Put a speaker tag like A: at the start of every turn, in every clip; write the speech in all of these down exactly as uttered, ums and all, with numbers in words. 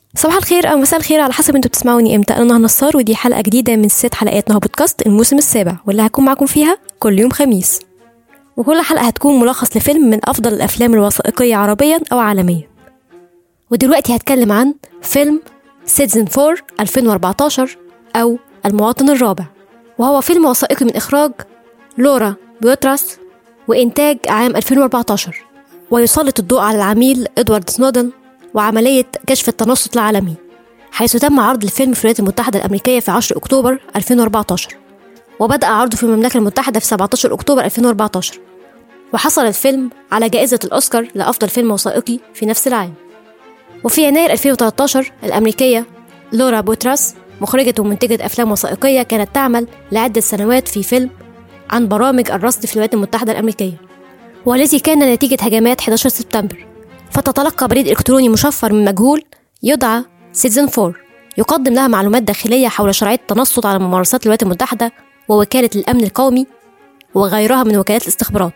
A: صباح الخير او مساء الخير على حسب انتوا بتسمعوني امتى. انا نهى نصار ودي حلقه جديده من ست حلقات نهى بودكاست الموسم السابع، واللي هكون معكم فيها كل يوم خميس. وكل حلقه هتكون ملخص لفيلم من افضل الافلام الوثائقيه عربيا او عالميا. ودلوقتي هتكلم عن فيلم سيتيزن فور ألفين وأربعتاشر او المواطن الرابع، وهو فيلم وثائقي من اخراج لورا بيوتراس وانتاج عام ألفين وأربعتاشر، ويسلط الضوء على العميل إدوارد سنودن وعملية كشف التنصت العالمي، حيث تم عرض الفيلم في الولايات المتحدة الأمريكية في عشرة أكتوبر ألفين وأربعتاشر، وبدأ عرضه في المملكة المتحدة في سبعتاشر أكتوبر ألفين وأربعتاشر، وحصل الفيلم على جائزة الأوسكار لأفضل فيلم وثائقي في نفس العام. وفي يناير ألفين وتلتاشر الأمريكية لورا بيوتراس، مخرجة ومنتجة أفلام وثائقية، كانت تعمل لعدة سنوات في فيلم عن برامج الرصد في الولايات المتحدة الأمريكية، والذي كان نتيجة هجمات إحدى عشر سبتمبر. فتتلقى بريد إلكتروني مشفر من مجهول يدعى سيتيزن فور، يقدم لها معلومات داخلية حول شرعية التنصت على ممارسات الولايات المتحدة ووكالة الأمن القومي وغيرها من وكالات الاستخبارات.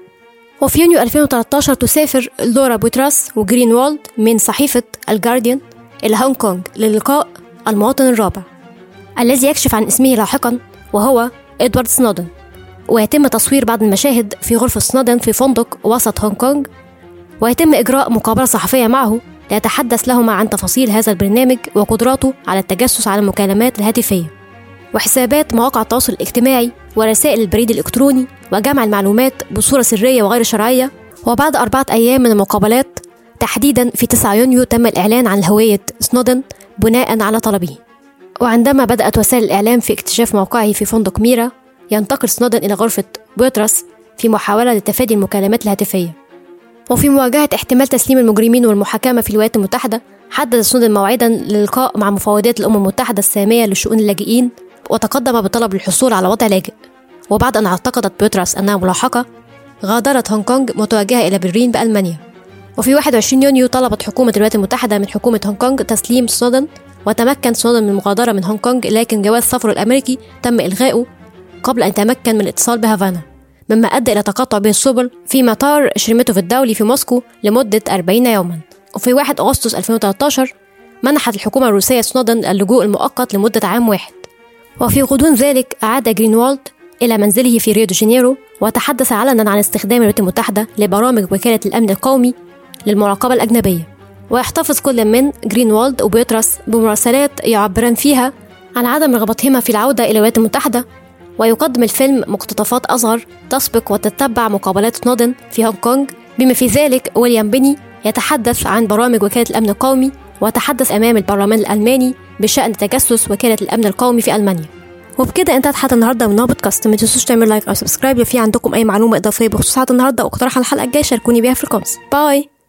A: وفي يونيو ألفين وتلتاشر تسافر لورا بيوتراس وجرينوالد من صحيفة الجارديان إلى هونغ كونغ للقاء المواطن الرابع الذي يكشف عن اسمه لاحقا، وهو إدوارد سنودن، ويتم تصوير بعض المشاهد في غرفة سنودن في فندق وسط هونغ كونغ، ويتم إجراء مقابلة صحفية معه ليتحدث لهما عن تفاصيل هذا البرنامج وقدراته على التجسس على المكالمات الهاتفية وحسابات مواقع التواصل الاجتماعي ورسائل البريد الإلكتروني وجمع المعلومات بصورة سرية وغير شرعية. وبعد أربعة أيام من المقابلات، تحديدا في تسعة يونيو، تم الإعلان عن هوية سنودن بناء على طلبه. وعندما بدأت وسائل الإعلام في اكتشاف موقعه في فندق ميرا، ينتقل سنودن إلى غرفة بيوتراس في محاولة لتفادي المكالمات الهاتفية. وفي مواجهة احتمال تسليم المجرمين والمحاكمة في الولايات المتحدة، حدد سنودن موعدا للقاء مع مفوضية الأمم المتحدة السامية لشؤون اللاجئين، وتقدم بطلب للحصول على وضع لاجئ. وبعد أن اعتقدت بيوتراس أنها ملاحقة، غادرت هونغ كونغ متوجهة إلى برلين بألمانيا. وفي واحد وعشرين يونيو طلبت حكومة الولايات المتحدة من حكومة هونغ كونغ تسليم سنودن، وتمكن سنودن من المغادرة من هونغ كونغ، لكن جواز سفره الأمريكي تم إلغائه قبل أن يتمكن من الاتصال بهافانا، مما أدى إلى تقاطع بين السبل في مطار شيريميتوف الدولي في موسكو لمدة أربعين يوما. وفي واحد أغسطس ألفين وتلتاشر منحت الحكومة الروسية سنودن اللجوء المؤقت لمدة عام واحد. وفي غضون ذلك عاد جرينوالد إلى منزله في ريو دي جانيرو، وتحدث علنا عن استخدام الولايات المتحدة لبرامج وكالة الأمن القومي للمراقبة الأجنبية. ويحتفظ كل من جرينوالد وبيوتراس بمراسلات يعبران فيها عن عدم رغبتهما في العودة إلى الولايات المتحدة. ويقدم الفيلم مقتطفات أصغر تسبق وتتبع مقابلات سنودن في هونغ كونغ، بما في ذلك ويليام بيني يتحدث عن برامج وكالة الأمن القومي، وتحدث أمام البرلمان الألماني بشأن تجسس وكالة الأمن القومي في ألمانيا. وبكده انتهت حلقة النهارده من بودكاست. ما تنسوش تعملوا لايك أو سبسكرايب لو في عندكم أي معلومة إضافية بخصوص حلقة النهارده، واقتراح على الحلقة الجاية شاركوني بيها في الكومنتس. باي.